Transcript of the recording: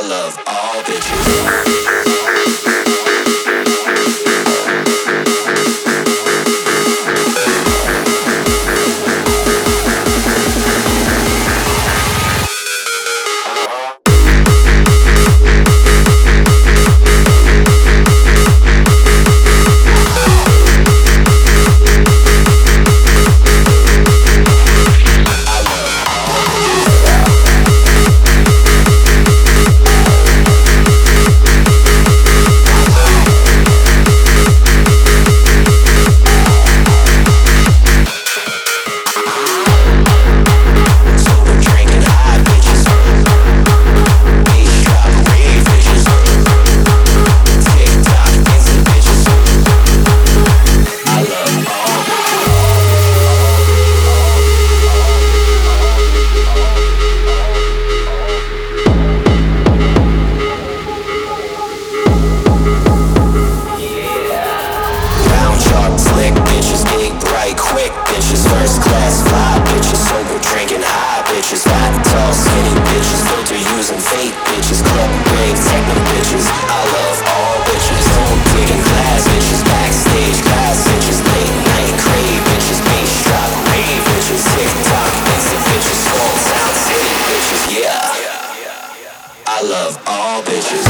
love all bitches. Quick bitches, first class fly bitches, sober drinking high bitches, fat tall skinny bitches, filter using fake bitches, club big techno bitches. I love all bitches, home digging glass bitches, backstage glass bitches, late night crave bitches, bass drop rave bitches, TikTok instant bitches, small town city bitches. Yeah, I love all bitches.